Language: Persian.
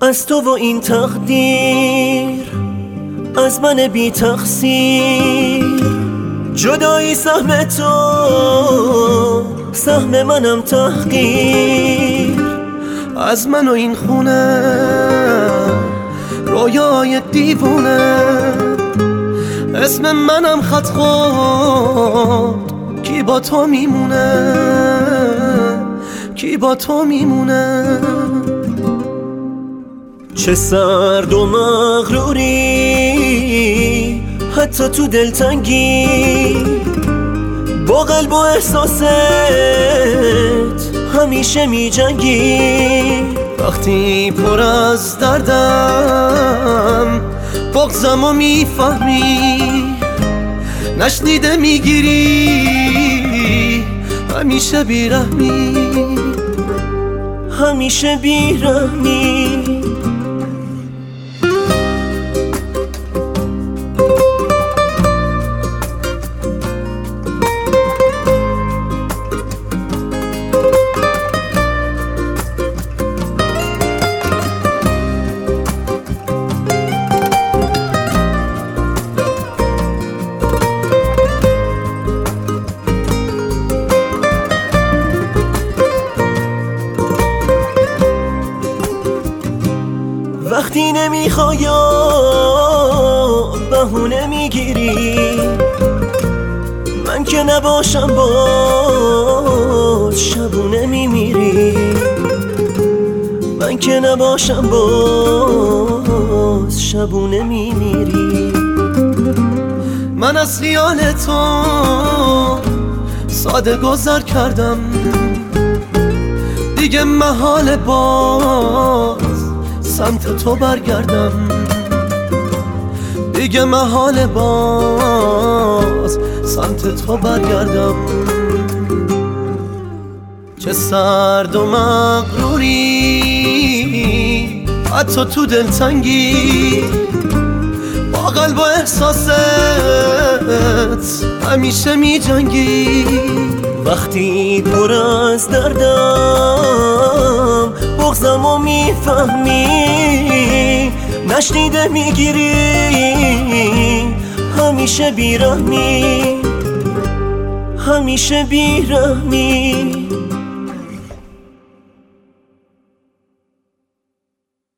از تو و این تقدیر، از من بی تقصیر. جدایی سهم تو، سهم منم تحقیر. از من و این خونه رویای دیوونه، اسم منم خط خورد. کی با تو میمونه، کی با تو میمونه. چه سرد و مغروری حتی تو دلتنگی، با قلب و احساست همیشه می جنگی. وقتی پر از دردم بغضم و میفهمی، نشنیده میگیری همیشه بیرحمی، همیشه بیرحمی. وقتی نمیخوای بهونه میگیری، من که نباشم باز شبونه میمیری. من که نباشم باز شبونه میمیری. من از خیال تو ساده گذر کردم، دیگه محال باز سمت تو برگردم. دیگه محال باز سمت تو برگردم. چه سرد و مغروری حتی تو دلتنگی، با قلب و احساست همیشه می جنگی. وقتی پر از دردم بغضم و میفهمی، نشنیده میگیری همیشه بیرحمی، همیشه بیرحمی.